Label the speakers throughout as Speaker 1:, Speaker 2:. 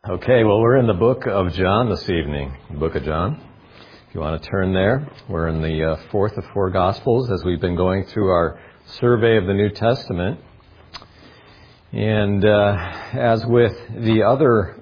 Speaker 1: Okay, well, we're in the book of John this evening, the book of John. If you want to turn there, we're in the fourth of four Gospels as we've been going through our survey of the New Testament. And as with the other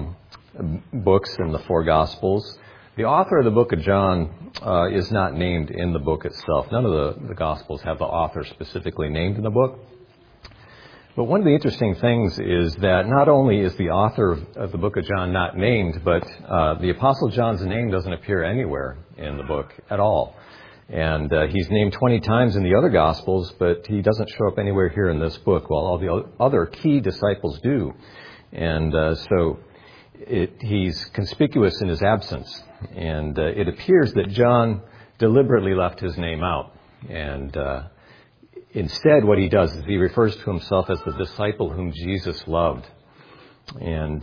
Speaker 1: books in the four Gospels, the author of the book of John is not named in the book itself. None of the Gospels have the author specifically named in the book. But one of the interesting things is that not only is the author of the book of John not named, but the Apostle John's name doesn't appear anywhere in the book at all. And he's named 20 times in the other Gospels, but he doesn't show up anywhere here in this book, while all the other key disciples do. And so he's conspicuous in his absence. And it appears that John deliberately left his name out. And instead, what he does is he refers to himself as the disciple whom Jesus loved. And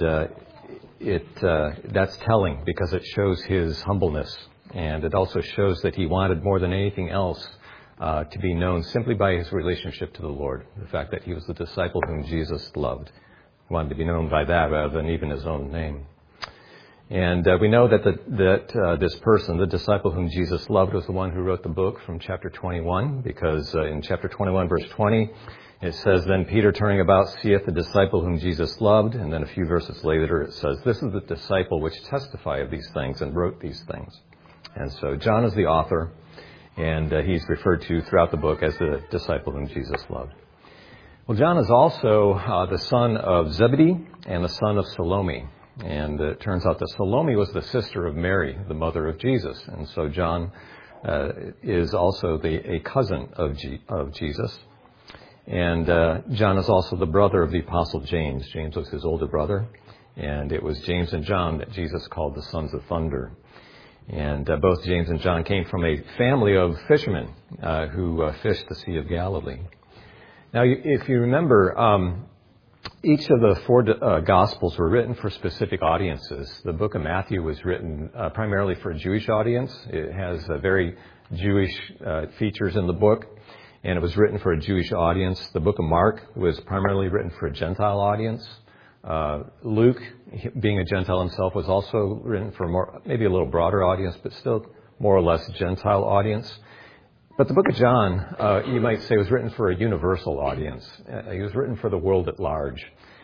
Speaker 1: that's telling because it shows his humbleness. And it also shows that he wanted more than anything else to be known simply by his relationship to the Lord. The fact that he was the disciple whom Jesus loved. He wanted to be known by that rather than even his own name. And we know that this person, the disciple whom Jesus loved, was the one who wrote the book from chapter 21, because in chapter 21, verse 20, it says, "Then Peter, turning about, seeth the disciple whom Jesus loved." And then a few verses later, it says, "This is the disciple which testified of these things and wrote these things." And so John is the author, and he's referred to throughout the book as the disciple whom Jesus loved. Well, John is also the son of Zebedee and the son of Salome. And it turns out that Salome was the sister of Mary, the mother of Jesus. And so John is also a cousin of Jesus. And John is also the brother of the Apostle James. James was his older brother. And it was James and John that Jesus called the sons of thunder. And both James and John came from a family of fishermen who fished the Sea of Galilee. Now, if you remember, each of the four Gospels were written for specific audiences. The book of Matthew was written primarily for a Jewish audience. It has very Jewish features in the book, and it was written for a Jewish audience. The book of Mark was primarily written for a Gentile audience. Luke, being a Gentile himself, was also written for maybe a little broader audience, but still more or less Gentile audience. But the book of John, you might say, was written for a universal audience. It was written for the world at large.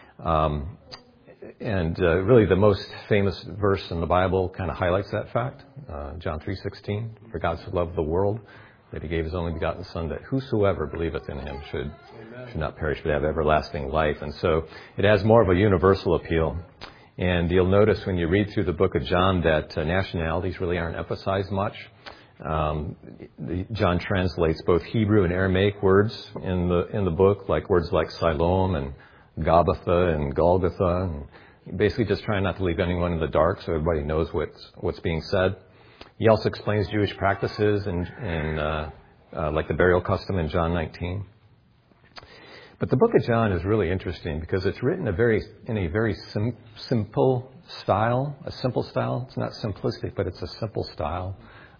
Speaker 1: And really the most famous verse in the Bible kind of highlights that fact. John 3:16, "For God so loved the world that he gave his only begotten Son, that whosoever believeth in him should not perish but have everlasting life." And so it has more of a universal appeal. And you'll notice when you read through the book of John that nationalities really aren't emphasized much. John translates both Hebrew and Aramaic words in the book, like words like Siloam and Gabbatha and Golgotha, and basically just trying not to leave anyone in the dark so everybody knows what's being said. He also explains Jewish practices and like the burial custom in John 19. But the book of John is really interesting because it's written in a very simple style, a simple style. It's not simplistic, but it's a simple style.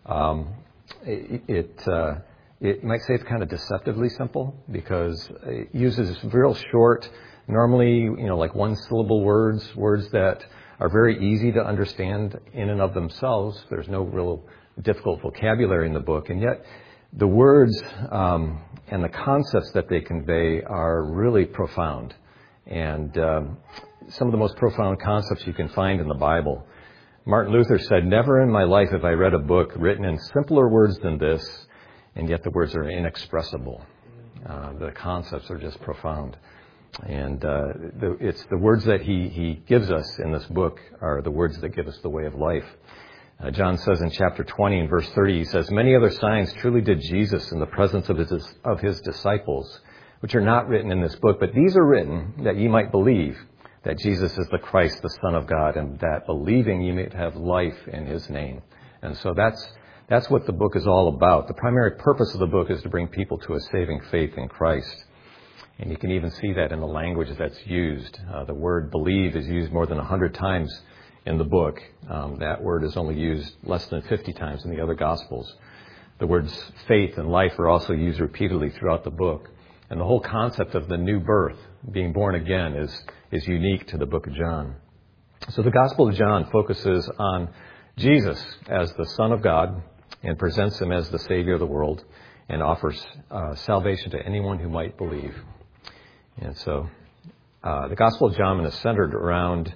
Speaker 1: It might say it's kind of deceptively simple because it uses real short, normally, like one-syllable words that are very easy to understand in and of themselves. There's no real difficult vocabulary in the book, and yet the words and the concepts that they convey are really profound. And some of the most profound concepts you can find in the Bible. Martin Luther said, "Never in my life have I read a book written in simpler words than this, and yet the words are inexpressible." The concepts are just profound. And it's the words that he gives us in this book are the words that give us the way of life. John says in chapter 20 and verse 30, he says, "Many other signs truly did Jesus in the presence of his disciples, which are not written in this book, but these are written that ye might believe that Jesus is the Christ, the Son of God, and that believing you may have life in his name." And so that's what the book is all about. The primary purpose of the book is to bring people to a saving faith in Christ. And you can even see that in the language that's used. The word believe is used more than 100 times in the book. That word is only used less than 50 times in the other Gospels. The words faith and life are also used repeatedly throughout the book. And the whole concept of the new birth, being born again, is unique to the book of John. So the Gospel of John focuses on Jesus as the Son of God and presents him as the Savior of the world and offers salvation to anyone who might believe. And so the Gospel of John is centered around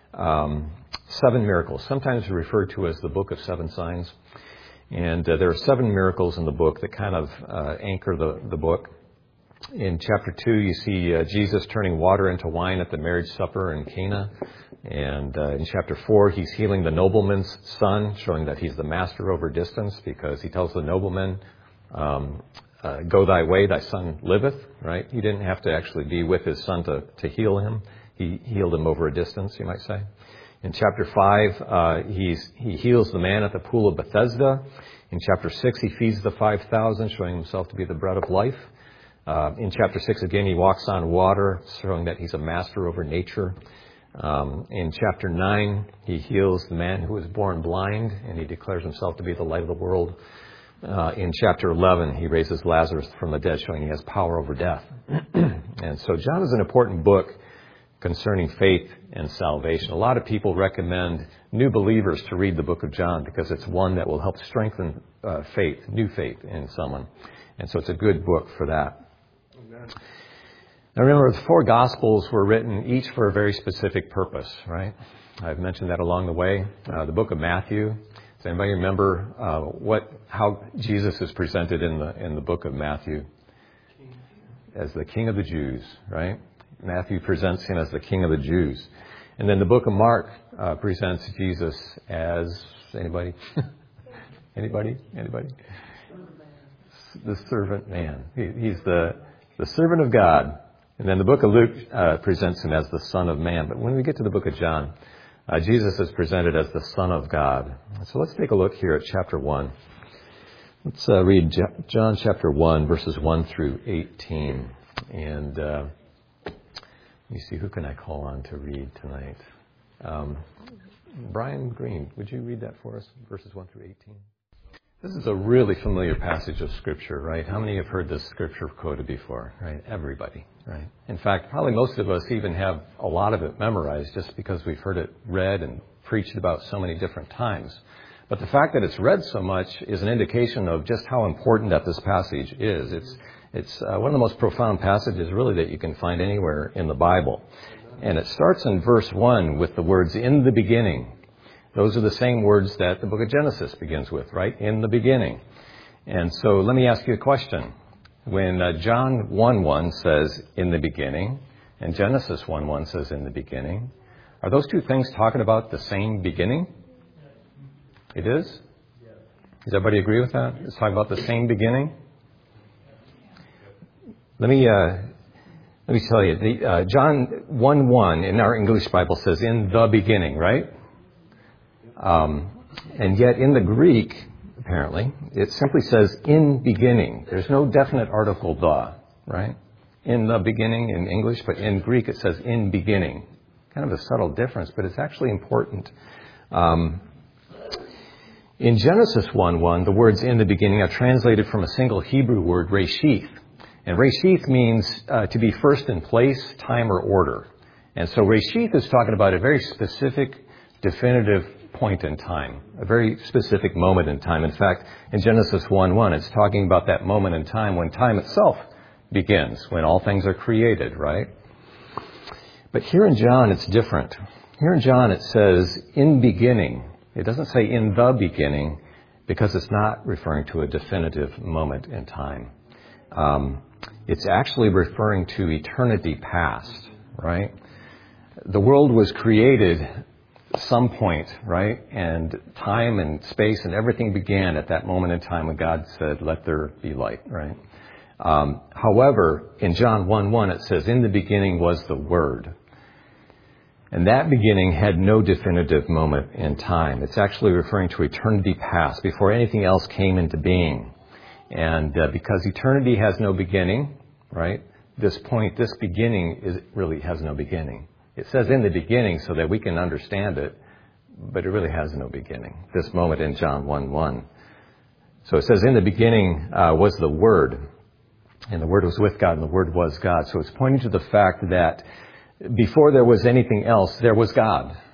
Speaker 1: 7 miracles, sometimes referred to as the Book of Seven Signs. And there are 7 miracles in the book that kind of anchor the book. In chapter 2, you see Jesus turning water into wine at the marriage supper in Cana. And in chapter 4, he's healing the nobleman's son, showing that he's the master over distance, because he tells the nobleman, go thy way, thy son liveth, right? He didn't have to actually be with his son to heal him. He healed him over a distance, you might say. In chapter 5, he heals the man at the pool of Bethesda. In chapter 6, he feeds the 5,000, showing himself to be the bread of life. In chapter 6, again, he walks on water, showing that he's a master over nature. In chapter 9, he heals the man who was born blind, and he declares himself to be the light of the world. In chapter 11, he raises Lazarus from the dead, showing he has power over death. And so John is an important book concerning faith and salvation. A lot of people recommend new believers to read the book of John because it's one that will help strengthen faith, new faith in someone. And so it's a good book for that. Amen. Now remember, the 4 Gospels were written each for a very specific purpose, right? I've mentioned that along the way. The book of Matthew. Does anybody remember how Jesus is presented in the book of Matthew? As the King of the Jews, right? Matthew presents him as the King of the Jews. And then the book of Mark presents Jesus as anybody? Anybody? The servant man. He's the servant of God. And then the book of Luke presents him as the Son of Man. But when we get to the book of John, Jesus is presented as the Son of God. So let's take a look here at chapter 1. Let's read John chapter 1, verses 1 through 18. And let me see, who can I call on to read tonight? Brian Green, would you read that for us, verses 1 through 18? This is a really familiar passage of Scripture, right? How many have heard this Scripture quoted before, right? Everybody, right? In fact, probably most of us even have a lot of it memorized just because we've heard it read and preached about so many different times. But the fact that it's read so much is an indication of just how important that this passage is. It's one of the most profound passages, really, that you can find anywhere in the Bible. And it starts in verse 1 with the words, in the beginning. Those are the same words that the book of Genesis begins with, right? In the beginning. And so let me ask you a question. When John 1:1 says, in the beginning, and Genesis 1:1 says, in the beginning, are those two things talking about the same beginning? It is? Does everybody agree with that? It's talking about the same beginning? Let me tell you, John 1:1 in our English Bible says, in the beginning, right? And yet in the Greek, apparently, it simply says in beginning. There's no definite article the, right? In the beginning in English, but in Greek it says in beginning. Kind of a subtle difference, but it's actually important. In Genesis 1:1, the words in the beginning are translated from a single Hebrew word, reshith. And reshith means to be first in place, time, or order. And so reshith is talking about a very specific, definitive point in time, a very specific moment in time. In fact, in Genesis 1:1, it's talking about that moment in time when time itself begins, when all things are created, right? But here in John, it's different. Here in John, it says in beginning. It doesn't say in the beginning because it's not referring to a definitive moment in time. It's actually referring to eternity past, right? The world was created some point, right? And time and space and everything began at that moment in time when God said, let there be light, right? However, in John 1:1, it says, in the beginning was the Word. And that beginning had no definitive moment in time. It's actually referring to eternity past, before anything else came into being. And because eternity has no beginning, right? This beginning really has no beginning. It says in the beginning so that we can understand it, but it really has no beginning. This moment in John 1:1. So it says in the beginning was the Word, and the Word was with God, and the Word was God. So it's pointing to the fact that before there was anything else, there was God,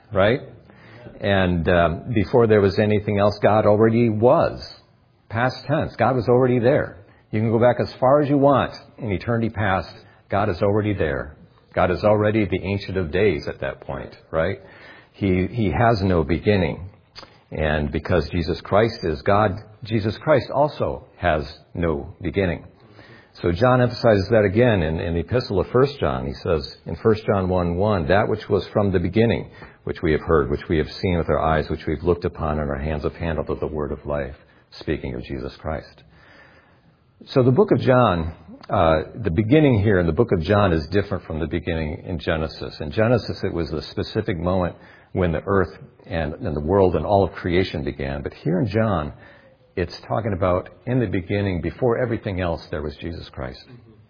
Speaker 1: right? And before there was anything else, God already was. Past tense. God was already there. You can go back as far as you want in eternity past. God is already there. God is already the Ancient of Days at that point, right? He has no beginning. And because Jesus Christ is God, Jesus Christ also has no beginning. So John emphasizes that again in the epistle of 1 John. He says in 1 John 1:1, that which was from the beginning, which we have heard, which we have seen with our eyes, which we've looked upon, and our hands have handled of the word of life, speaking of Jesus Christ. So the book of John, the beginning here in the book of John is different from the beginning in Genesis. In Genesis, it was the specific moment when the earth and the world and all of creation began. But here in John, it's talking about in the beginning, before everything else, there was Jesus Christ.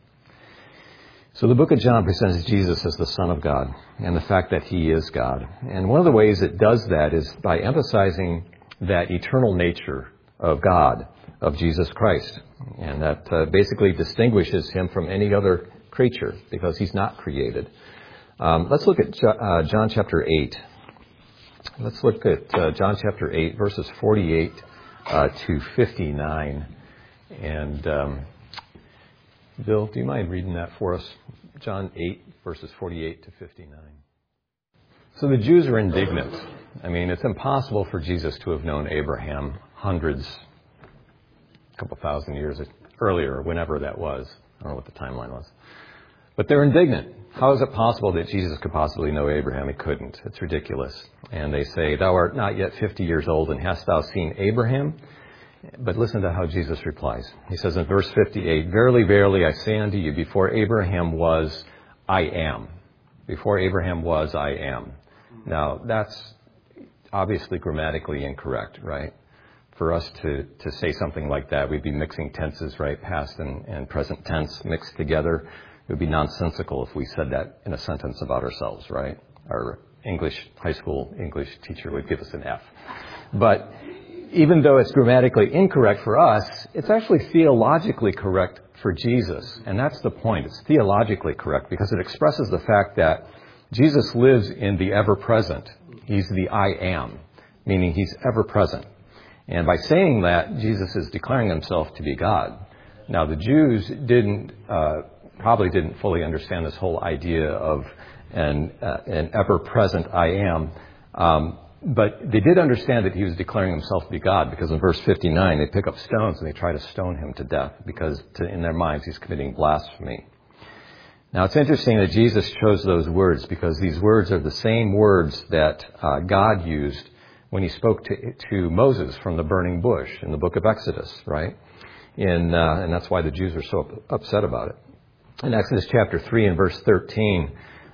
Speaker 1: So the book of John presents Jesus as the Son of God and the fact that he is God. And one of the ways it does that is by emphasizing that eternal nature of God, of Jesus Christ. And that basically distinguishes him from any other creature because he's not created. Let's look at John chapter 8. Let's look at John chapter 8, verses 48 to 59. And Bill, do you mind reading that for us? John 8, verses 48 to 59. So the Jews are indignant. I mean, it's impossible for Jesus to have known Abraham hundreds, a couple thousand years earlier, whenever that was. I don't know what the timeline was. But they're indignant. How is it possible that Jesus could possibly know Abraham? He couldn't. It's ridiculous. And they say, thou art not yet 50 years old, and hast thou seen Abraham? But listen to how Jesus replies. He says in verse 58, verily, verily, I say unto you, before Abraham was, I am. Before Abraham was, I am. Now, that's obviously grammatically incorrect, right? For us to say something like that, we'd be mixing tenses, right? Past and present tense mixed together. It would be nonsensical if we said that in a sentence about ourselves, right? Our high school English teacher would give us an F. But even though it's grammatically incorrect for us, it's actually theologically correct for Jesus. And that's the point. It's theologically correct because it expresses the fact that Jesus lives in the ever-present. He's the I am, meaning he's ever-present. And by saying that, Jesus is declaring himself to be God. Now, the Jews probably didn't fully understand this whole idea of an ever-present I am. But they did understand that he was declaring himself to be God because in verse 59, they pick up stones and they try to stone him to death because in their minds he's committing blasphemy. Now, it's interesting that Jesus chose those words because these words are the same words that God used when he spoke to Moses from the burning bush in the book of Exodus, right? And that's why the Jews are so upset about it. In Exodus chapter 3 and verse 13,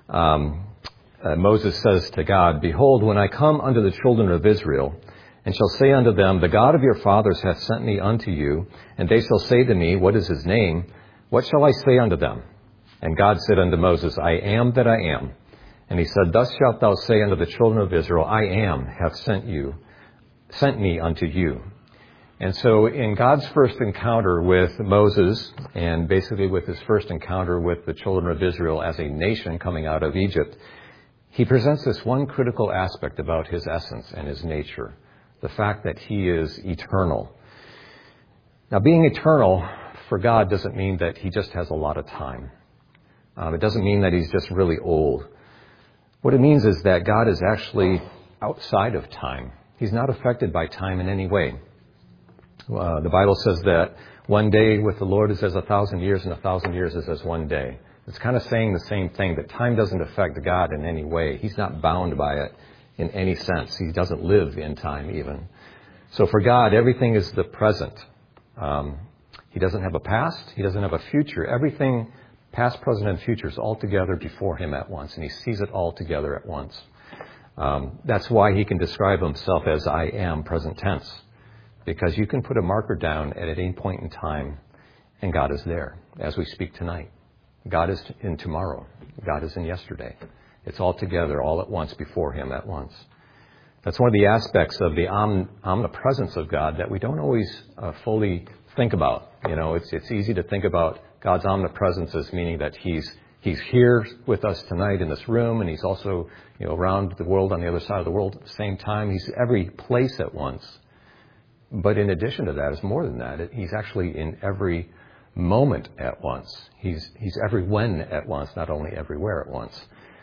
Speaker 1: Moses says to God, behold, when I come unto the children of Israel, and shall say unto them, the God of your fathers hath sent me unto you, and they shall say to me, what is his name? What shall I say unto them? And God said unto Moses, I am that I am. And he said, thus shalt thou say unto the children of Israel, I am hath sent me unto you. And so in God's first encounter with Moses, and basically with his first encounter with the children of Israel as a nation coming out of Egypt, he presents this one critical aspect about his essence and his nature, the fact that he is eternal. Now, being eternal for God doesn't mean that he just has a lot of time. It doesn't mean that he's just really old. What it means is that God is actually outside of time. He's not affected by time in any way. The Bible says that one day with the Lord is as 1,000 years, and 1,000 years is as one day. It's kind of saying the same thing, that time doesn't affect God in any way. He's not bound by it in any sense. He doesn't live in time even. So for God, everything is the present. He doesn't have a past. He doesn't have a future. Everything, past, present, and future, is all together before him at once, and he sees it all together at once. That's why he can describe himself as I am, present tense, because you can put a marker down at any point in time, and God is there as we speak tonight. God is in tomorrow. God is in yesterday. It's all together, all at once, before him at once. That's one of the aspects of the omnipresence of God that we don't always fully think about. You know, it's easy to think about God's omnipresence as meaning that he's He's here with us tonight in this room, and he's also, around the world on the other side of the world at the same time. He's every place at once. But in addition to that, it's more than that. He's actually in every moment at once. He's every when at once, not only everywhere at once.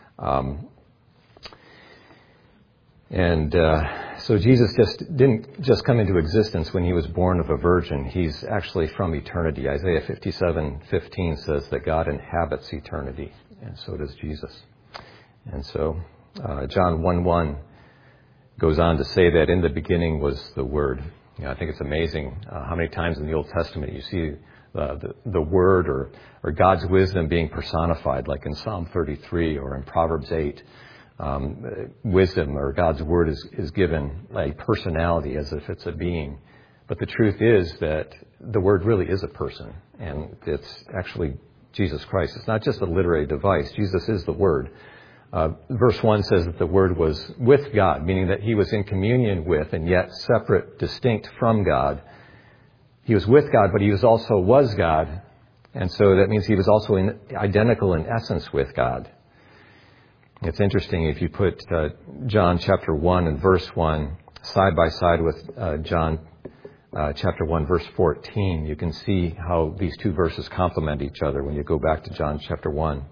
Speaker 1: So Jesus didn't just come into existence when he was born of a virgin. He's actually from eternity. Isaiah 57:15 says that God inhabits eternity, and so does Jesus. And so John 1:1 goes on to say that in the beginning was the Word. I think it's amazing how many times in the Old Testament you see the Word or God's wisdom being personified, like in Psalm 33 or in Proverbs 8. Wisdom or God's Word is given a personality as if it's a being. But the truth is that the Word really is a person, and it's actually Jesus Christ. It's not just a literary device. Jesus is the Word. Verse 1 says that the Word was with God, meaning that he was in communion with and yet separate, distinct from God. He was with God, but he also was God. And so that means he was also identical in essence with God. It's interesting if you put John chapter 1 and verse 1 side by side with John chapter 1 verse 14, you can see how these two verses complement each other when you go back to John chapter 1.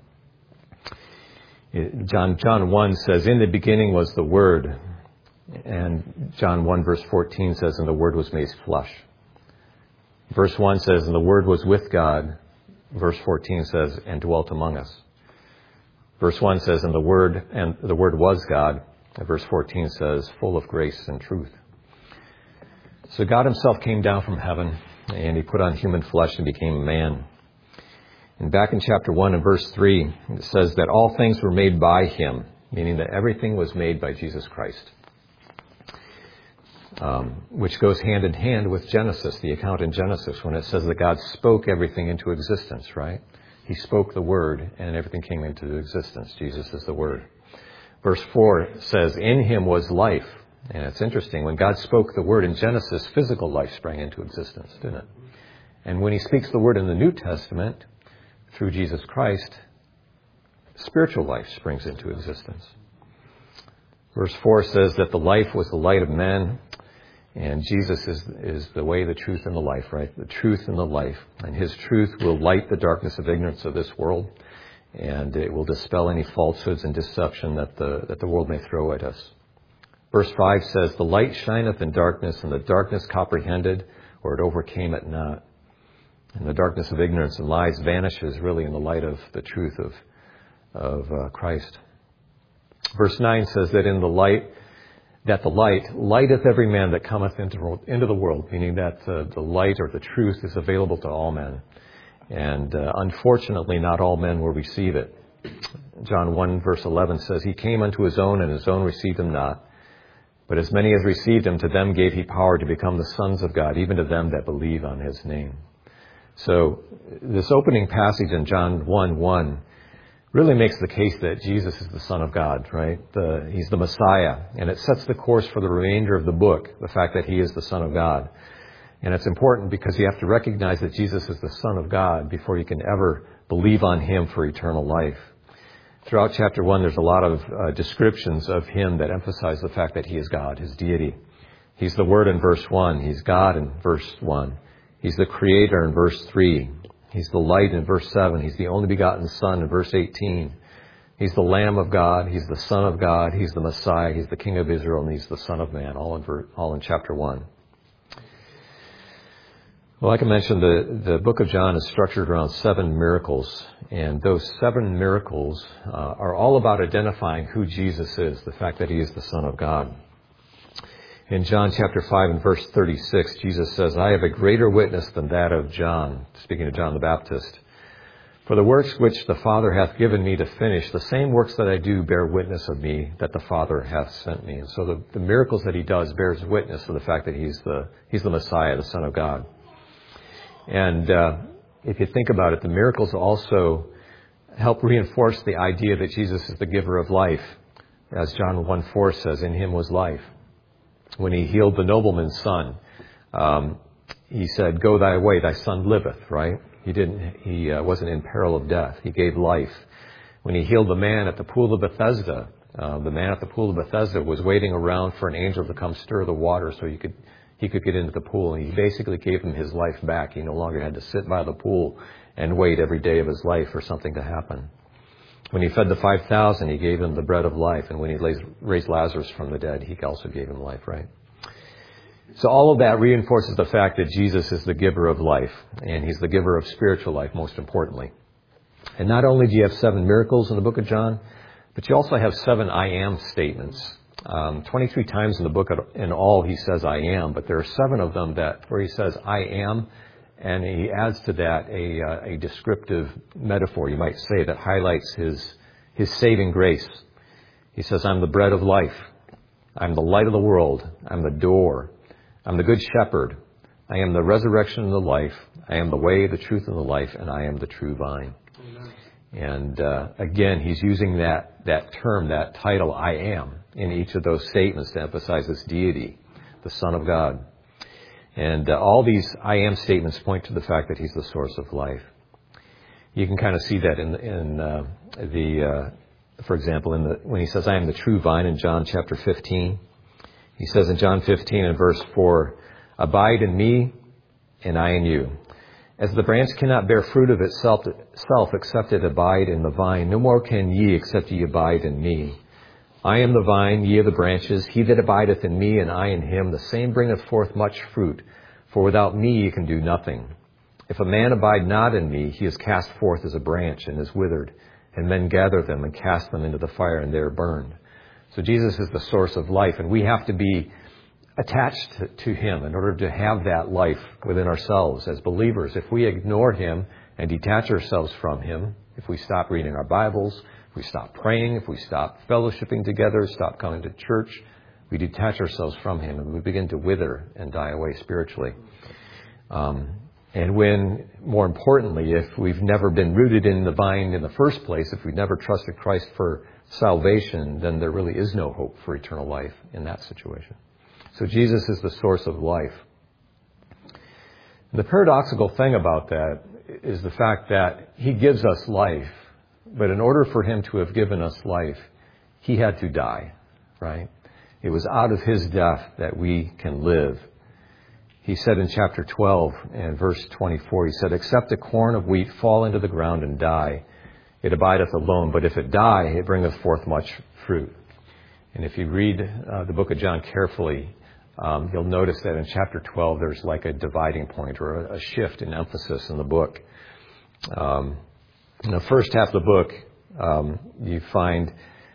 Speaker 1: John 1 says, in the beginning was the Word. And John 1 verse 14 says, and the Word was made flesh. Verse 1 says, and the Word was with God. Verse 14 says, and dwelt among us. Verse 1 says, and the Word was God. And verse 14 says, full of grace and truth. So God himself came down from heaven, and he put on human flesh and became a man. And back in chapter 1 and verse 3, it says that all things were made by him, meaning that everything was made by Jesus Christ. Which goes hand in hand with Genesis, the account in Genesis, when it says that God spoke everything into existence, right? He spoke the Word, and everything came into existence. Jesus is the Word. Verse 4 says, in him was life. And it's interesting, when God spoke the Word in Genesis, physical life sprang into existence, didn't it? And when he speaks the Word in the New Testament, through Jesus Christ, spiritual life springs into existence. Verse 4 says that the life was the light of men, and Jesus is the way, the truth, and the life, right? The truth and the life. And his truth will light the darkness of ignorance of this world, and it will dispel any falsehoods and deception that the world may throw at us. Verse 5 says, the light shineth in darkness, and the darkness comprehended, or it overcame it not. And the darkness of ignorance and lies vanishes really in the light of the truth of Christ. Verse 9 says that the light lighteth every man that cometh into the world, meaning that the light or the truth is available to all men. And unfortunately, not all men will receive it. John 1 verse 11 says, he came unto his own, and his own received him not. But as many as received him, to them gave he power to become the sons of God, even to them that believe on his name. So this opening passage in John 1:1 really makes the case that Jesus is the Son of God, right? He's the Messiah, and it sets the course for the remainder of the book, the fact that he is the Son of God. And it's important because you have to recognize that Jesus is the Son of God before you can ever believe on him for eternal life. Throughout chapter 1, there's a lot of descriptions of him that emphasize the fact that he is God, his deity. He's the Word in verse 1. He's God in verse 1. He's the Creator in verse 3. He's the light in verse 7. He's the only begotten Son in verse 18. He's the Lamb of God. He's the Son of God. He's the Messiah. He's the King of Israel. And he's the Son of Man, all in chapter 1. Well, like I mentioned, the book of John is structured around 7 miracles. And those 7 miracles are all about identifying who Jesus is, the fact that he is the Son of God. In John chapter 5 and verse 36, Jesus says, I have a greater witness than that of John, speaking of John the Baptist. For the works which the Father hath given me to finish, the same works that I do bear witness of me, that the Father hath sent me. And so the miracles that he does bears witness of the fact that he's the Messiah, the Son of God. And if you think about it, the miracles also help reinforce the idea that Jesus is the giver of life. As John 1:4 says, in him was life. When he healed the nobleman's son, he said, go thy way, thy son liveth, right? He wasn't in peril of death. He gave life. When he healed the man at the pool of Bethesda, the man at the pool of Bethesda was waiting around for an angel to come stir the water so he could get into the pool. And he basically gave him his life back. He no longer had to sit by the pool and wait every day of his life for something to happen. When he fed the 5,000, he gave him the bread of life. And when he raised Lazarus from the dead, he also gave him life, right? So all of that reinforces the fact that Jesus is the giver of life. And he's the giver of spiritual life, most importantly. And not only do you have 7 miracles in the book of John, but you also have 7 I am statements. 23 times in the book in all he says I am, but there are 7 of them where he says I am. And he adds to that a descriptive metaphor, you might say, that highlights his saving grace. He says, I'm the bread of life. I'm the light of the world. I'm the door. I'm the good shepherd. I am the resurrection and the life. I am the way, the truth, and the life, and I am the true vine. Amen. And again, he's using that term, that title, I am, in each of those statements to emphasize this deity, the Son of God. And all these I am statements point to the fact that he's the source of life. You can kind of see that for example, when he says, I am the true vine in John chapter 15. He says in John 15 and verse 4, abide in me and I in you. As the branch cannot bear fruit of itself except it abide in the vine, no more can ye except ye abide in me. I am the vine, ye are the branches. He that abideth in me and I in him, the same bringeth forth much fruit. For without me ye can do nothing. If a man abide not in me, he is cast forth as a branch and is withered. And men gather them and cast them into the fire, and they are burned. So Jesus is the source of life, and we have to be attached to him in order to have that life within ourselves as believers. If we ignore him and detach ourselves from him, if we stop reading our Bibles, if we stop praying, if we stop fellowshipping together, stop coming to church, we detach ourselves from him and we begin to wither and die away spiritually. And when, more importantly, if we've never been rooted in the vine in the first place, if we've never trusted Christ for salvation, then there really is no hope for eternal life in that situation. So Jesus is the source of life. And the paradoxical thing about that is the fact that he gives us life, but in order for him to have given us life, he had to die, right? It was out of his death that we can live. He said in chapter 12 and verse 24, he said, except a corn of wheat fall into the ground and die, it abideth alone, but if it die, it bringeth forth much fruit. And if you read the book of John carefully, you'll notice that in chapter 12, there's like a dividing point or a shift in emphasis in the book. In the first half of the book, you find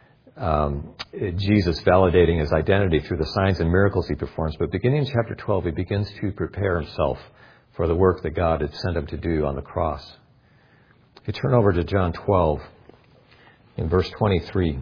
Speaker 1: Jesus validating his identity through the signs and miracles he performs. But beginning in chapter 12, he begins to prepare himself for the work that God had sent him to do on the cross. You turn over to John 12 in verse 23.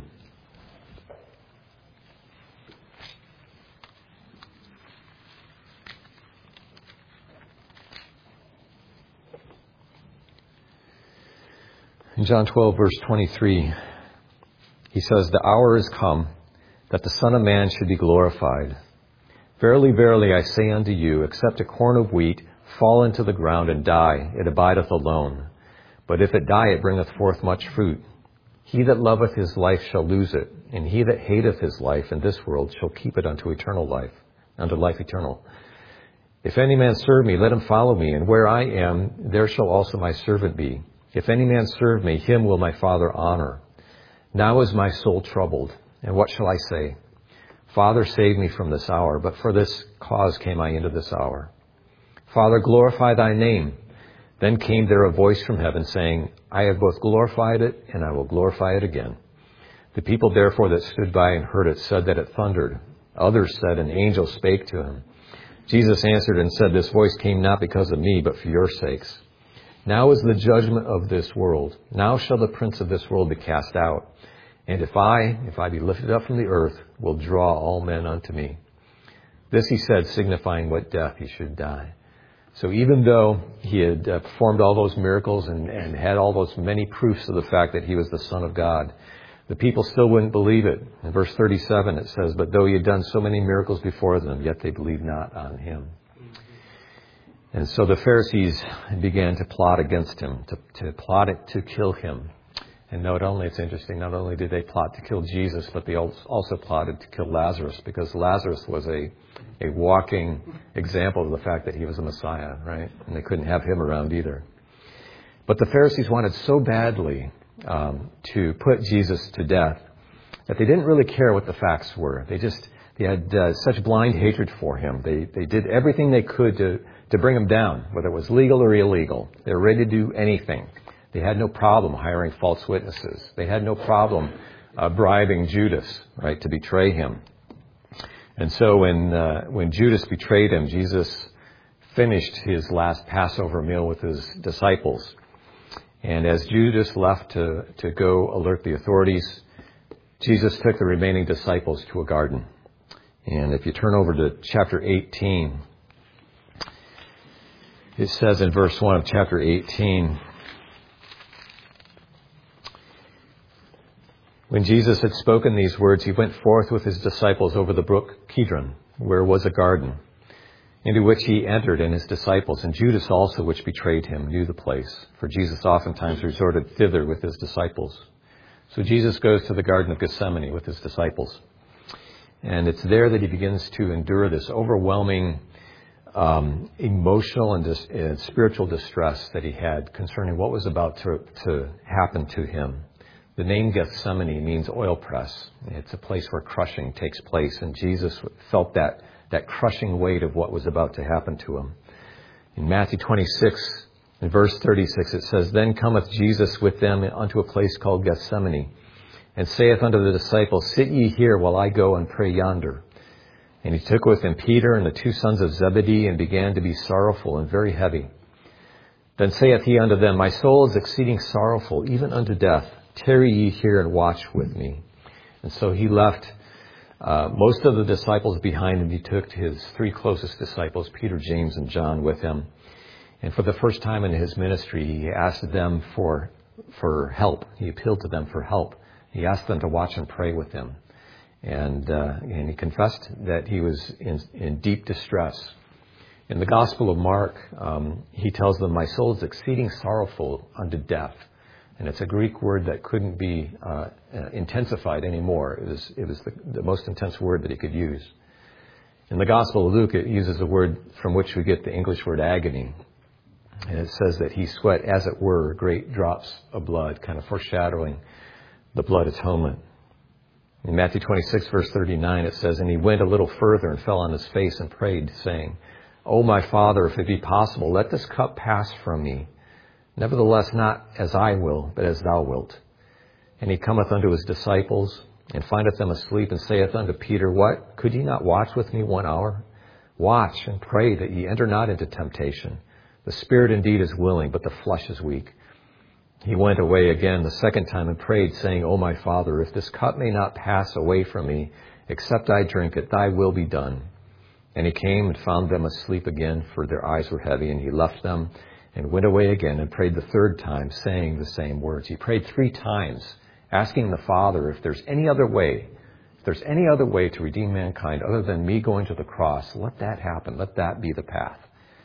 Speaker 1: In John 12, verse 23, he says, the hour is come that the Son of Man should be glorified. Verily, verily, I say unto you, except a corn of wheat fall into the ground and die, it abideth alone. But if it die, it bringeth forth much fruit. He that loveth his life shall lose it, and he that hateth his life in this world shall keep it unto eternal life, unto life eternal. If any man serve me, let him follow me, and where I am, there shall also my servant be. If any man serve me, him will my Father honor. Now is my soul troubled, and what shall I say? Father, save me from this hour, but for this cause came I into this hour. Father, glorify thy name. Then came there a voice from heaven saying, I have both glorified it, and I will glorify it again. The people therefore that stood by and heard it said that it thundered. Others said, an angel spake to him. Jesus answered and said, this voice came not because of me, but for your sakes. Now is the judgment of this world. Now shall the prince of this world be cast out. And if I be lifted up from the earth, will draw all men unto me. This he said, signifying what death he should die. So even though he had performed all those miracles and had all those many proofs of the fact that he was the Son of God, the people still wouldn't believe it. In verse 37 it says, but though he had done so many miracles before them, yet they believed not on him. And so the Pharisees began to plot against him, to plot it to kill him. And it's interesting, not only did they plot to kill Jesus, but they also plotted to kill Lazarus, because Lazarus was a walking example of the fact that he was a Messiah, right? And they couldn't have him around either. But the Pharisees wanted so badly to put Jesus to death that they didn't really care what the facts were. They had such blind hatred for him. They did everything they could to bring him down, whether it was legal or illegal. They were ready to do anything. They had no problem hiring false witnesses. They had no problem bribing Judas, right, to betray him. And so when Judas betrayed him, Jesus finished his last Passover meal with his disciples. And as Judas left to go alert the authorities, Jesus took the remaining disciples to a garden. And if you turn over to chapter 18, it says in verse 1 of chapter 18, when Jesus had spoken these words, he went forth with his disciples over the brook Kidron, where was a garden, into which he entered and his disciples, and Judas also, which betrayed him, knew the place, for Jesus oftentimes resorted thither with his disciples. So Jesus goes to the Garden of Gethsemane with his disciples. And it's there that he begins to endure this overwhelming emotional and spiritual distress that he had concerning what was about to happen to him. The name Gethsemane means oil press. It's a place where crushing takes place, and Jesus felt that crushing weight of what was about to happen to him. In Matthew 26, in verse 36, it says, Then cometh Jesus with them unto a place called Gethsemane, and saith unto the disciples, Sit ye here while I go and pray yonder. And he took with him Peter and the two sons of Zebedee, and began to be sorrowful and very heavy. Then saith he unto them, My soul is exceeding sorrowful, even unto death. Tarry ye here and watch with me. And so he left most of the disciples behind him. He took his three closest disciples, Peter, James, and John, with him. And for the first time in his ministry, he asked them for help. He appealed to them for help. He asked them to watch and pray with him. And he confessed that he was in deep distress. In the Gospel of Mark, he tells them, My soul is exceeding sorrowful unto death. And it's a Greek word that couldn't be intensified anymore. It was the most intense word that he could use. In the Gospel of Luke, it uses a word from which we get the English word agony. And it says that he sweat, as it were, great drops of blood, kind of foreshadowing the blood atonement. In Matthew 26, verse 39, it says, And he went a little further and fell on his face and prayed, saying, O my Father, if it be possible, let this cup pass from me. Nevertheless, not as I will, but as thou wilt. And he cometh unto his disciples, and findeth them asleep, and saith unto Peter, What? Could ye not watch with me 1 hour? Watch and pray that ye enter not into temptation. The spirit indeed is willing, but the flesh is weak. He went away again the second time and prayed, saying, O my Father, if this cup may not pass away from me, except I drink it, thy will be done. And he came and found them asleep again, for their eyes were heavy, and he left them and went away again and prayed the third time, saying the same words. He prayed 3 times, asking the Father if there's any other way, to redeem mankind other than me going to the cross. Let that happen. Let that be the path.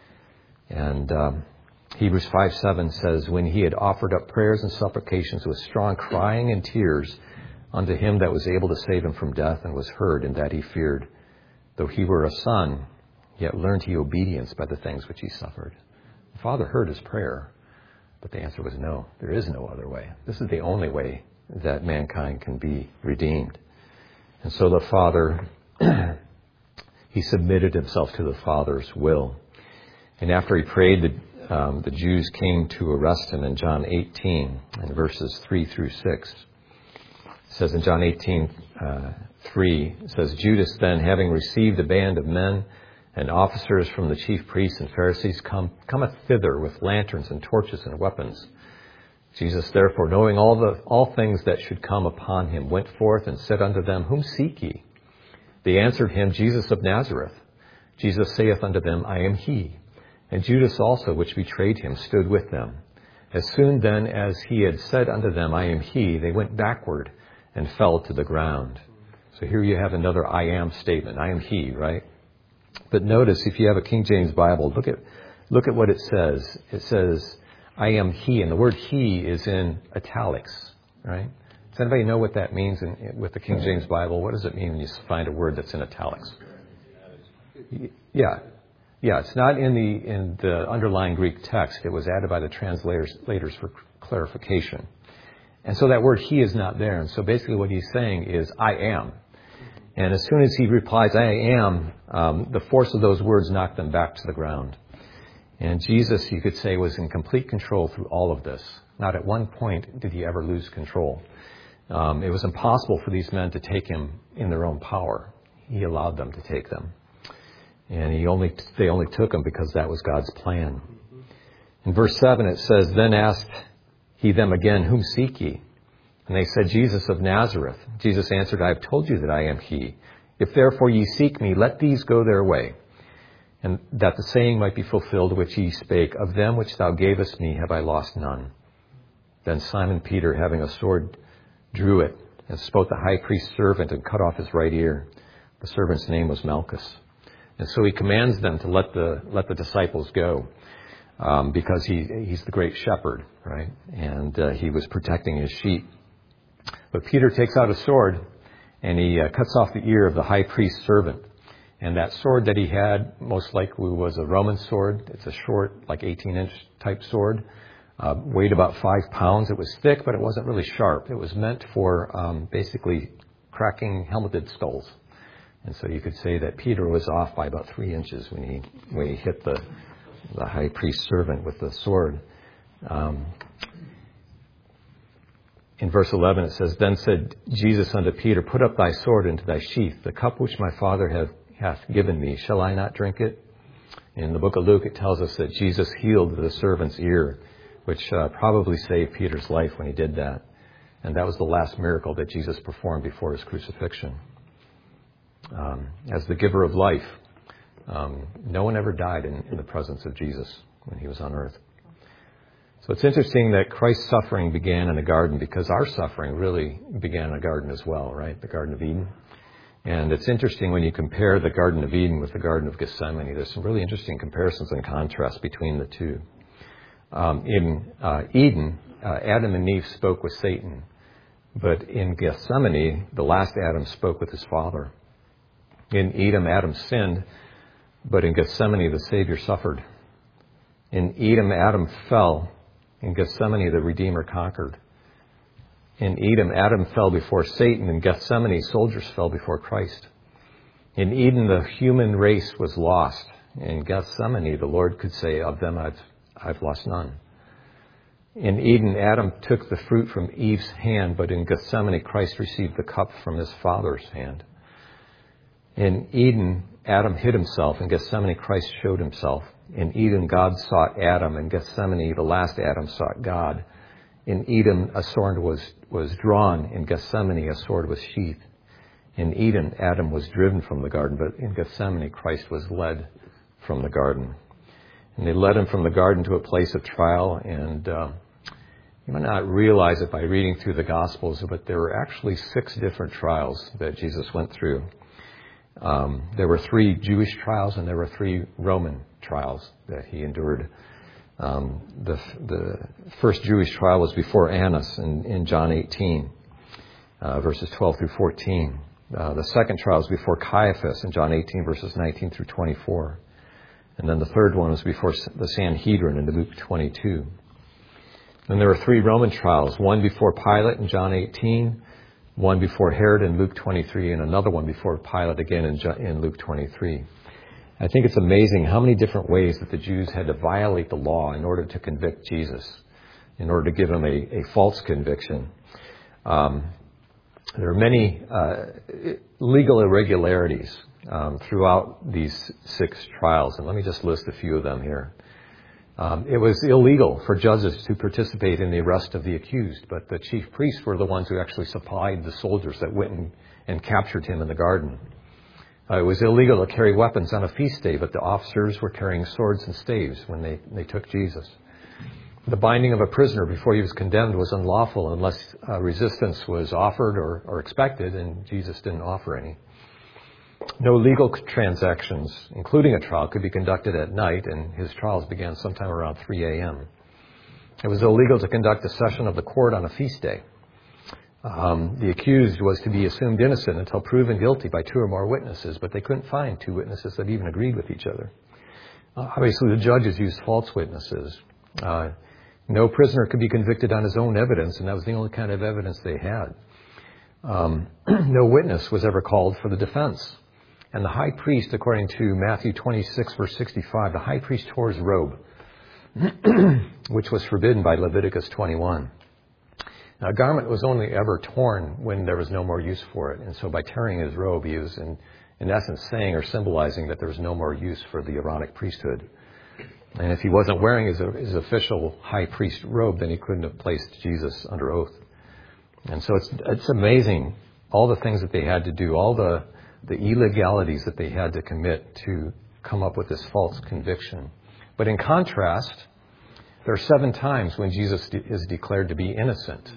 Speaker 1: And Hebrews 5:7 says, When he had offered up prayers and supplications with strong crying and tears unto him that was able to save him from death, and was heard, in that he feared, though he were a son, yet learned he obedience by the things which he suffered. The Father heard his prayer, but the answer was no. There is no other way. This is the only way that mankind can be redeemed. And so the Father, he submitted himself to the Father's will. And after he prayed, the Jews came to arrest him in John 18, in verses 3 through 6. It says in John 18:3, it says, Judas then, having received a band of men and officers from the chief priests and Pharisees, cometh thither with lanterns and torches and weapons. Jesus, therefore, knowing all things that should come upon him, went forth and said unto them, Whom seek ye? They answered him, Jesus of Nazareth. Jesus saith unto them, I am he. And Judas also, which betrayed him, stood with them. As soon then as he had said unto them, I am he, they went backward and fell to the ground. So here you have another I am statement. I am he, right? But notice, if you have a King James Bible, look at look at what it says. It says, I am he, and the word he is in italics, right? Does anybody know what that means with the King James Bible? What does it mean when you find a word that's in italics? Yeah. Yeah, it's not in the underlying Greek text. It was added by the translators for clarification. And so that word he is not there. And so basically what he's saying is, I am. And as soon as he replies, I am, the force of those words knocked them back to the ground. And Jesus, you could say, was in complete control through all of this. Not at one point did he ever lose control. It was impossible for these men to take him in their own power. He allowed them to take them. And they only took him because that was God's plan. In verse 7 it says, Then asked he them again, Whom seek ye? And they said, Jesus of Nazareth. Jesus answered, I have told you that I am he. If therefore ye seek me, let these go their way. And that the saying might be fulfilled which he spake, Of them which thou gavest me have I lost none. Then Simon Peter, having a sword, drew it, and smote the high priest's servant, and cut off his right ear. The servant's name was Malchus. And so he commands them to let the disciples go, because he's the great shepherd, right? And he was protecting his sheep. But Peter takes out a sword, and he cuts off the ear of the high priest's servant. And that sword that he had most likely was a Roman sword. It's a short, like 18-inch type sword. Weighed about 5 pounds. It was thick, but it wasn't really sharp. It was meant for basically cracking helmeted skulls. And so you could say that Peter was off by about 3 inches when he hit the high priest's servant with the sword. In verse 11 it says, Then said Jesus unto Peter, Put up thy sword into thy sheath. The cup which my Father hath given me, shall I not drink it? In the book of Luke, it tells us that Jesus healed the servant's ear, which probably saved Peter's life when he did that. And that was the last miracle that Jesus performed before his crucifixion. As the giver of life, no one ever died in the presence of Jesus when he was on earth. So it's interesting that Christ's suffering began in a garden, because our suffering really began in a garden as well, right? The Garden of Eden. And it's interesting when you compare the Garden of Eden with the Garden of Gethsemane. There's some really interesting comparisons and contrasts between the two. In Eden, Adam and Eve spoke with Satan. But in Gethsemane, the last Adam spoke with his Father. In Eden, Adam sinned, but in Gethsemane, the Savior suffered. In Eden, Adam fell. In Gethsemane, the Redeemer conquered. In Eden, Adam fell before Satan. In Gethsemane, soldiers fell before Christ. In Eden, the human race was lost. In Gethsemane, the Lord could say, Of them I've lost none. In Eden, Adam took the fruit from Eve's hand, but in Gethsemane, Christ received the cup from his Father's hand. In Eden, Adam hid himself. In Gethsemane, Christ showed himself. In Eden, God sought Adam. In Gethsemane, the last Adam sought God. In Eden, a sword was drawn. In Gethsemane, a sword was sheathed. In Eden, Adam was driven from the garden, but in Gethsemane, Christ was led from the garden. And they led him from the garden to a place of trial. And you might not realize it by reading through the Gospels, but there were actually 6 different trials that Jesus went through. There were 3 Jewish trials and there were 3 Roman trials that he endured. The first Jewish trial was before Annas in John 18, verses 12 through 14. The second trial was before Caiaphas in John 18, verses 19 through 24. And then the third one was before the Sanhedrin in Luke 22. Then there were 3 Roman trials, one before Pilate in John 18, one before Herod in Luke 23, and another one before Pilate again in Luke 23. I think it's amazing how many different ways that the Jews had to violate the law in order to convict Jesus, in order to give him a false conviction. There are many legal irregularities throughout these 6 trials, and let me just list a few of them here. It was illegal for judges to participate in the arrest of the accused, but the chief priests were the ones who actually supplied the soldiers that went and captured him in the garden. It was illegal to carry weapons on a feast day, but the officers were carrying swords and staves when they took Jesus. The binding of a prisoner before he was condemned was unlawful unless resistance was offered or expected, and Jesus didn't offer any. No legal transactions, including a trial, could be conducted at night, and his trials began sometime around 3 a.m. It was illegal to conduct a session of the court on a feast day. The accused was to be assumed innocent until proven guilty by 2 or more witnesses, but they couldn't find 2 witnesses that even agreed with each other. Obviously, the judges used false witnesses. No prisoner could be convicted on his own evidence, and that was the only kind of evidence they had. No witness was ever called for the defense. And the high priest, according to Matthew 26, verse 65, the high priest tore his robe, which was forbidden by Leviticus 21. Now, a garment was only ever torn when there was no more use for it. And so by tearing his robe, he was in essence saying or symbolizing that there was no more use for the Aaronic priesthood. And if he wasn't wearing his official high priest robe, then he couldn't have placed Jesus under oath. And so it's amazing, all the things that they had to do, all the illegalities that they had to commit to come up with this false conviction. But in contrast, there are 7 times when Jesus is declared to be innocent.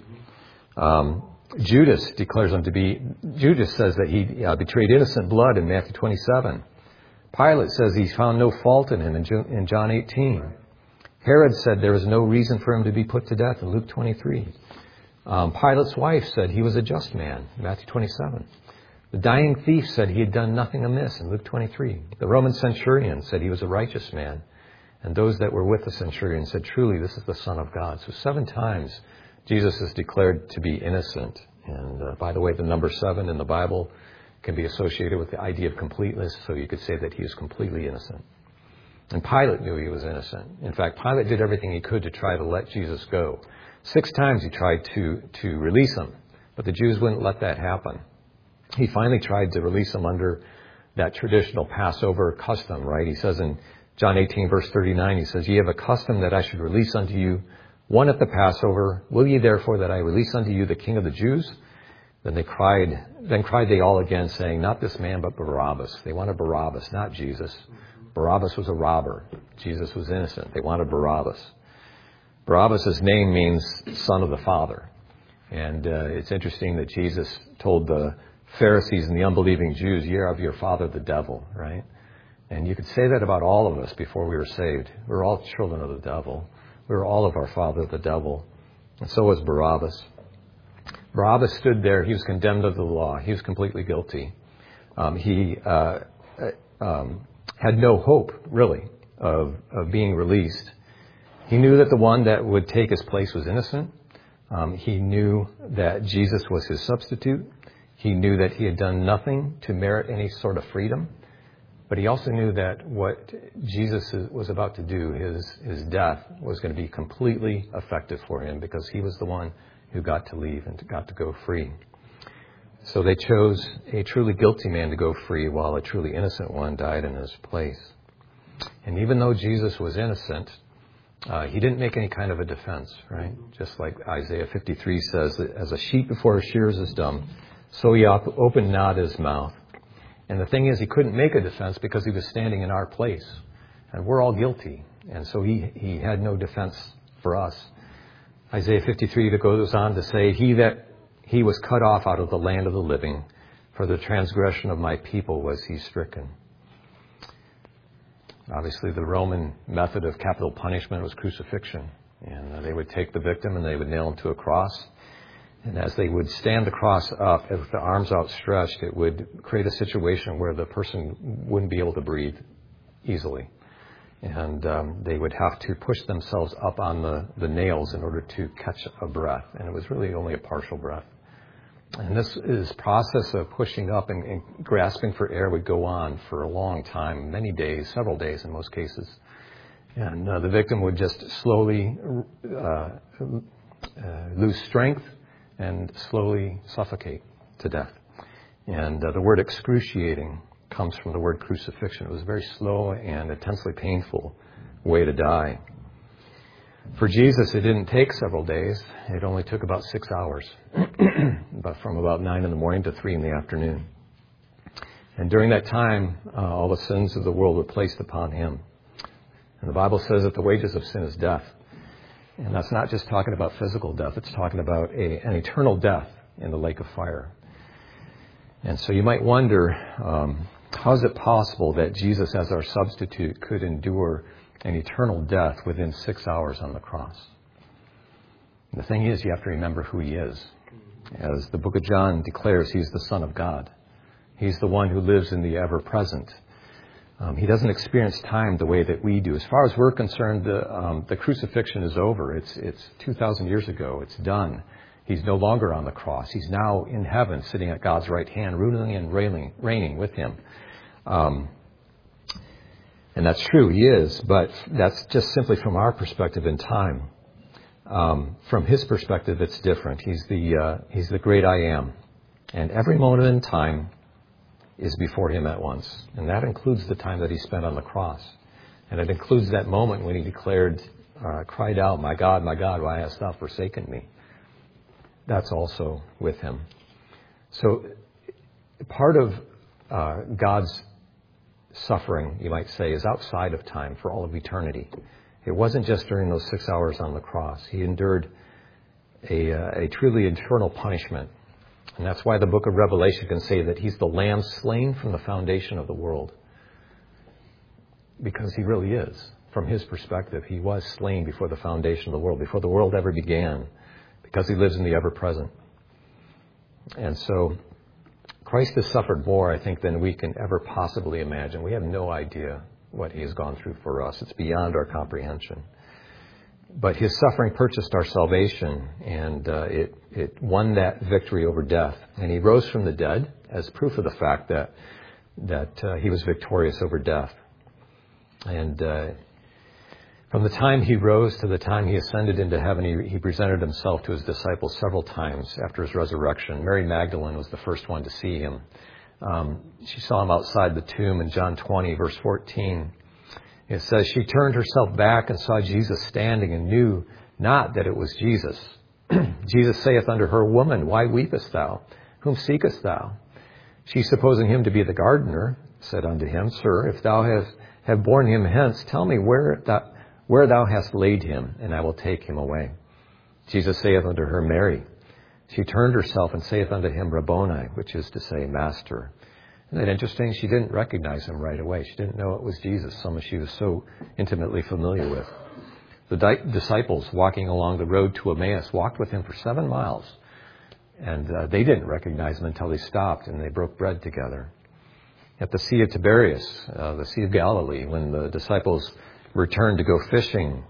Speaker 1: Judas says that he betrayed innocent blood in Matthew 27. Pilate says he found no fault in him in John 18. Herod said there was no reason for him to be put to death in Luke 23. Pilate's wife said he was a just man, Matthew 27. The dying thief said he had done nothing amiss in Luke 23. The Roman centurion said he was a righteous man. And those that were with the centurion said, truly, this is the Son of God. So 7 times Jesus is declared to be innocent. And by the way, the number 7 in the Bible can be associated with the idea of completeness. So you could say that he is completely innocent. And Pilate knew he was innocent. In fact, Pilate did everything he could to try to let Jesus go. 6 times he tried to release him, but the Jews wouldn't let that happen. He finally tried to release him under that traditional Passover custom, right? He says in John 18, verse 39, he says, "Ye have a custom that I should release unto you one at the Passover. Will ye therefore that I release unto you the King of the Jews?" Then cried they all again, saying, "Not this man, but Barabbas." They wanted Barabbas, not Jesus. Barabbas was a robber. Jesus was innocent. They wanted Barabbas. Barabbas' name means son of the Father. And it's interesting that Jesus told the Pharisees and the unbelieving Jews, "Ye are of your father the devil," right? And you could say that about all of us before we were saved. We're all children of the devil. We're all of our father the devil. And so was Barabbas. Barabbas stood there. He was condemned of the law. He was completely guilty. He had no hope, really, of being released. He knew that the one that would take his place was innocent. He knew that Jesus was his substitute. He knew that he had done nothing to merit any sort of freedom. But he also knew that what Jesus was about to do, his death, was going to be completely effective for him because he was the one who got to leave and got to go free. So they chose a truly guilty man to go free while a truly innocent one died in his place. And even though Jesus was innocent, he didn't make any kind of a defense, right? Just like Isaiah 53 says, that as a sheep before his shears is dumb, so he opened not his mouth. And the thing is, he couldn't make a defense because he was standing in our place. And we're all guilty. And so he had no defense for us. Isaiah 53 that goes on to say, he was cut off out of the land of the living. For the transgression of my people was he stricken. Obviously, the Roman method of capital punishment was crucifixion. And they would take the victim and they would nail him to a cross. And as they would stand the cross up with the arms outstretched, it would create a situation where the person wouldn't be able to breathe easily. And they would have to push themselves up on the nails in order to catch a breath. And it was really only a partial breath. And this process of pushing up and grasping for air would go on for a long time, many days, several days in most cases. And the victim would just slowly lose strength and slowly suffocate to death. And the word excruciating comes from the word crucifixion. It was a very slow and intensely painful way to die. For Jesus, it didn't take several days. It only took about 6 hours, but from about 9 in the morning to 3 in the afternoon. And during that time, all the sins of the world were placed upon him. And the Bible says that the wages of sin is death. And that's not just talking about physical death. It's talking about an eternal death in the lake of fire. And so you might wonder, How is it possible that Jesus, as our substitute, could endure an eternal death within 6 hours on the cross? The thing is, you have to remember who he is. As the book of John declares, he's the Son of God. He's the one who lives in the ever-present. He doesn't experience time the way that we do. As far as we're concerned, the crucifixion is over. It's 2,000 years ago. It's done. He's no longer on the cross. He's now in heaven, sitting at God's right hand, ruling and reigning with him. And that's true, he is, but that's just simply from our perspective in time. From his perspective, it's different. He's the great I am. And every moment in time is before him at once. And that includes the time that he spent on the cross. And it includes that moment when he cried out, my God, why hast thou forsaken me? That's also with him. So part of God's suffering, you might say, is outside of time for all of eternity. It wasn't just during those 6 hours on the cross. He endured a truly eternal punishment. And that's why the book of Revelation can say that he's the Lamb slain from the foundation of the world. Because he really is. From his perspective, he was slain before the foundation of the world, before the world ever began, because he lives in the ever-present. And so Christ has suffered more, I think, than we can ever possibly imagine. We have no idea what he has gone through for us. It's beyond our comprehension. But his suffering purchased our salvation, and it won that victory over death. And he rose from the dead as proof of the fact that he was victorious over death. And from the time he rose to the time he ascended into heaven, he presented himself to his disciples several times after his resurrection. Mary Magdalene was the first one to see him. She saw him outside the tomb in John 20, verse 14. It says, she turned herself back and saw Jesus standing and knew not that it was Jesus. Jesus saith unto her, Woman, why weepest thou? Whom seekest thou? She, supposing him to be the gardener, said unto him, Sir, if thou have borne him hence, tell me where thou hast laid him, and I will take him away. Jesus saith unto her, Mary. She turned herself and saith unto him, Rabboni, which is to say, Master. Isn't that interesting? She didn't recognize him right away. She didn't know it was Jesus, someone she was so intimately familiar with. The disciples walking along the road to Emmaus walked with him for 7 miles. And they didn't recognize him until they stopped and they broke bread together. At the Sea of Tiberias, the Sea of Galilee, when the disciples returned to go fishing,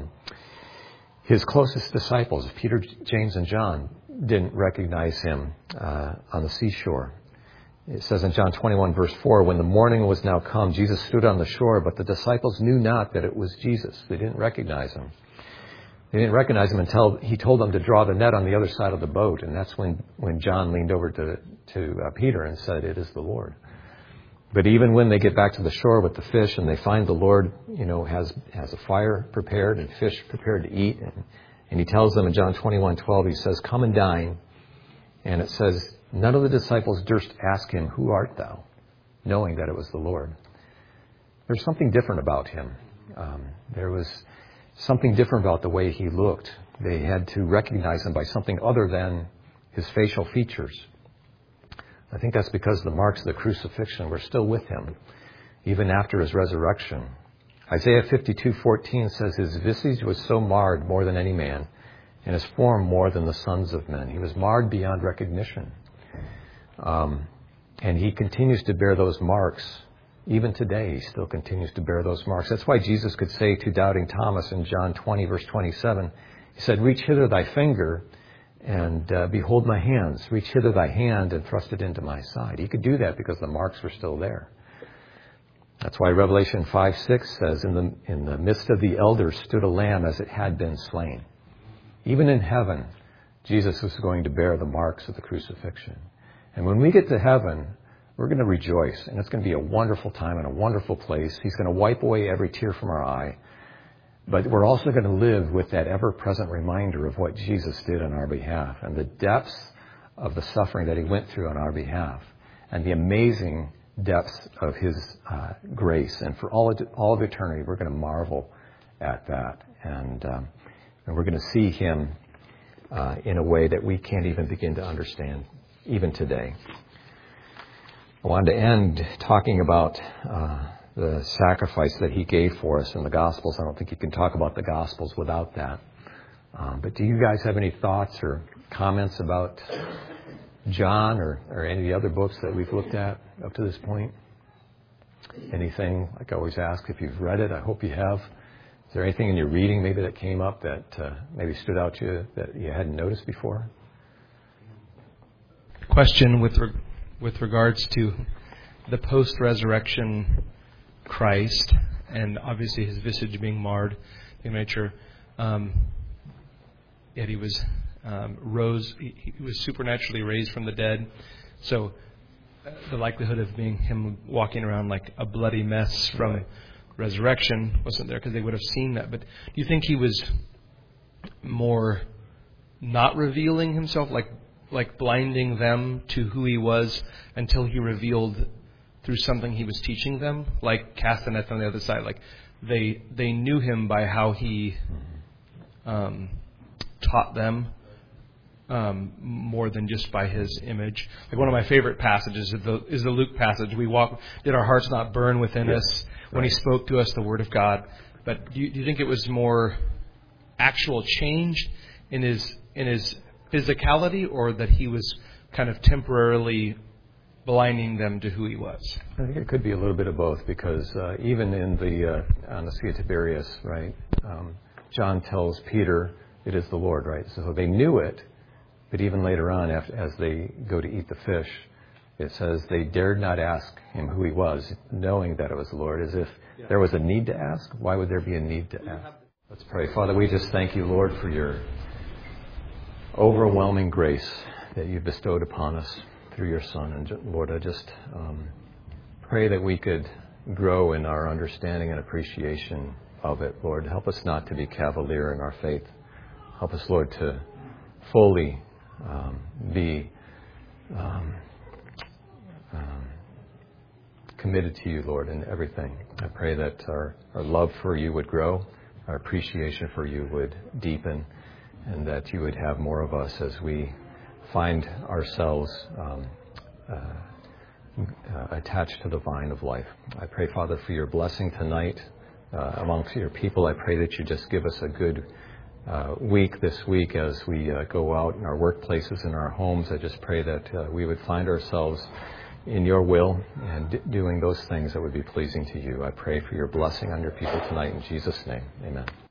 Speaker 1: his closest disciples, Peter, James, and John, didn't recognize him on the seashore. It says in John 21, verse 4, when the morning was now come, Jesus stood on the shore, but the disciples knew not that it was Jesus. They didn't recognize him. They didn't recognize him until he told them to draw the net on the other side of the boat. And that's when John leaned over to Peter and said, it is the Lord. But even when they get back to the shore with the fish and they find the Lord, has a fire prepared and fish prepared to eat. And he tells them in John 21:12, he says, come and dine. And it says, none of the disciples durst ask him, who art thou? Knowing that it was the Lord. There's something different about him. There was something different about the way he looked. They had to recognize him by something other than his facial features. I think that's because the marks of the crucifixion were still with him, even after his resurrection. Isaiah 52:14 says, his visage was so marred more than any man, and his form more than the sons of men. He was marred beyond recognition. And he continues to bear those marks. Even today, he still continues to bear those marks. That's why Jesus could say to doubting Thomas in John 20, verse 27, he said, reach hither thy finger and behold my hands. Reach hither thy hand and thrust it into my side. He could do that because the marks were still there. That's why Revelation 5:6 says, in the midst of the elders stood a lamb as it had been slain. Even in heaven, Jesus was going to bear the marks of the crucifixion. And when we get to heaven, we're going to rejoice. And it's going to be a wonderful time and a wonderful place. He's going to wipe away every tear from our eye. But we're also going to live with that ever-present reminder of what Jesus did on our behalf and the depths of the suffering that he went through on our behalf and the amazing depths of his grace. And for all of eternity, we're going to marvel at that. And we're going to see him in a way that we can't even begin to understand, even today. I wanted to end talking about the sacrifice that he gave for us in the Gospels. I don't think you can talk about the Gospels without that. But do you guys have any thoughts or comments about John or any of the other books that we've looked at up to this point? Anything, like I always ask, if you've read it, I hope you have. Is there anything in your reading maybe that came up that maybe stood out to you that you hadn't noticed before?
Speaker 2: Question with regards to the post-resurrection Christ, and obviously his visage being marred in nature, yet he was he was supernaturally raised from the dead. So the likelihood of being him walking around like a bloody mess from resurrection wasn't there, because they would have seen that. But do you think he was more not revealing himself, like blinding them to who he was until he revealed through something he was teaching them, like cast the net on the other side? Like they knew him by how he taught them, more than just by his image. Like one of my favorite passages is the Luke passage. Did our hearts not burn within us when he spoke to us the word of God? But do you think it was more actual change in his physicality, or that he was kind of temporarily blinding them to who he was?
Speaker 1: I think it could be a little bit of both, because even in on the Sea of Tiberias, right, John tells Peter, it is the Lord, right? So they knew it, but even later on, as they go to eat the fish, it says they dared not ask him who he was, knowing that it was the Lord, as if there was a need to ask. Why would there be a need to ask? Let's pray. Father, we just thank you, Lord, for your overwhelming grace that you've bestowed upon us through your Son. And Lord, I just pray that we could grow in our understanding and appreciation of it. Lord, help us not to be cavalier in our faith. Help us, Lord, to fully be committed to you, Lord, in everything. I pray that our love for you would grow, our appreciation for you would deepen, and that you would have more of us as we find ourselves attached to the vine of life. I pray, Father, for your blessing tonight amongst your people. I pray that you just give us a good week this week as we go out in our workplaces, in our homes. I just pray that we would find ourselves in your will and doing those things that would be pleasing to you. I pray for your blessing on your people tonight in Jesus' name. Amen.